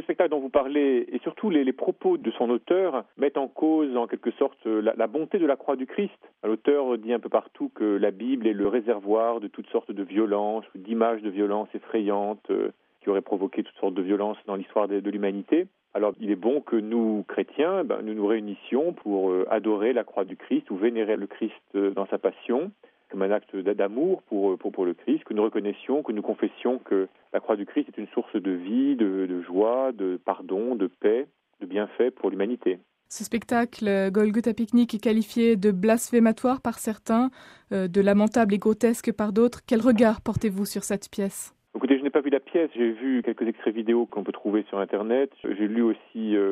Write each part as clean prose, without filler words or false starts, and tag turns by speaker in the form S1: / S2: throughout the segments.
S1: spectacle dont vous parlez, et surtout les propos de son auteur, mettent en cause, en quelque sorte, la bonté de la croix du Christ. L'auteur dit un peu partout que la Bible est le réservoir de toutes sortes de violences, ou d'images de violences effrayantes, qui auraient provoqué toutes sortes de violences dans l'histoire de l'humanité. Alors, il est bon que nous, chrétiens, nous nous réunissions pour adorer la croix du Christ ou vénérer le Christ dans sa passion, comme un acte d'amour pour le Christ, que nous reconnaissions, que nous confessions que la croix du Christ est une source de vie, de joie, de pardon, de paix, de bienfait pour l'humanité.
S2: Ce spectacle, Golgotha Picnic, est qualifié de blasphématoire par certains, de lamentable et grotesque par d'autres. Quel regard portez-vous sur cette pièce ?
S1: Écoutez, je n'ai pas vu la pièce, j'ai vu quelques extraits vidéo qu'on peut trouver sur Internet. J'ai lu aussi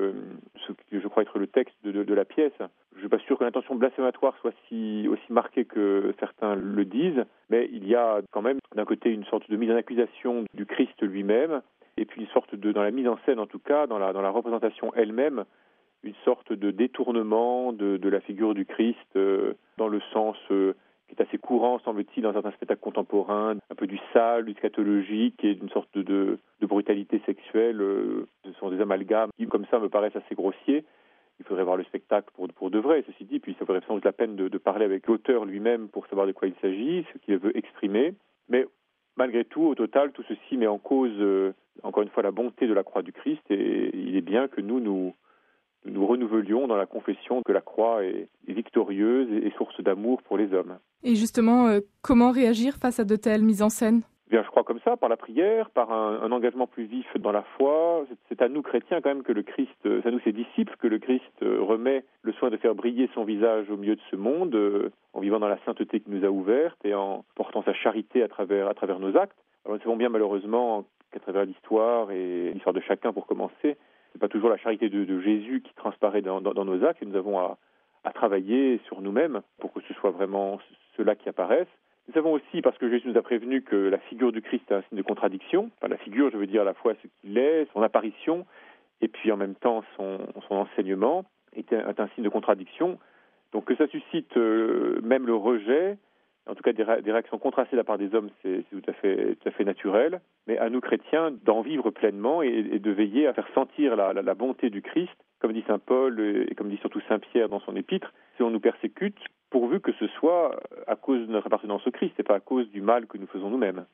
S1: ce que je crois être le texte de la pièce. Je ne suis pas sûr que l'intention blasphématoire soit aussi marquée que certains le disent, mais il y a quand même d'un côté une sorte de mise en accusation du Christ lui-même, et puis une sorte dans la mise en scène en tout cas, dans la représentation elle-même, une sorte de détournement de la figure du Christ dans le sens qui est assez courant, semble-t-il, dans certains spectacles contemporains, un peu du sale, du scatologique et d'une sorte de brutalité sexuelle. Ce sont des amalgames qui, comme ça, me paraissent assez grossiers. Il faudrait voir le spectacle pour de vrai, ceci dit, puis ça vaudrait sans doute la peine de parler avec l'auteur lui-même pour savoir de quoi il s'agit, ce qu'il veut exprimer. Mais malgré tout, au total, tout ceci met en cause, encore une fois, la bonté de la croix du Christ, et il est bien que nous renouvelions dans la confession que la croix est victorieuse et source d'amour pour les hommes.
S2: Et justement, comment réagir face à de telles mises en scène ?
S1: Bien, je crois comme ça, par la prière, par un engagement plus vif dans la foi. C'est à nous, chrétiens, quand même, que le Christ, c'est à nous, ses disciples, que le Christ remet le soin de faire briller son visage au milieu de ce monde, en vivant dans la sainteté qui nous a ouverte et en portant sa charité à travers nos actes. Alors, nous savons bien, malheureusement, qu'à travers l'histoire, et l'histoire de chacun pour commencer, c'est pas toujours la charité de Jésus qui transparaît dans nos actes, et nous avons à travailler sur nous-mêmes pour que ce soit vraiment cela qui apparaisse. Nous savons aussi, parce que Jésus nous a prévenu, que la figure du Christ est un signe de contradiction. Enfin, la figure, je veux dire à la fois ce qu'il est, son apparition, et puis en même temps son enseignement est un signe de contradiction. Donc que ça suscite même le rejet, en tout cas des réactions contrastées de la part des hommes, c'est tout à fait naturel. Mais à nous chrétiens d'en vivre pleinement et de veiller à faire sentir la bonté du Christ, comme dit saint Paul et comme dit surtout saint Pierre dans son épître, si on nous persécute, pourvu que ce soit à cause de notre appartenance au Christ et pas à cause du mal que nous faisons nous-mêmes.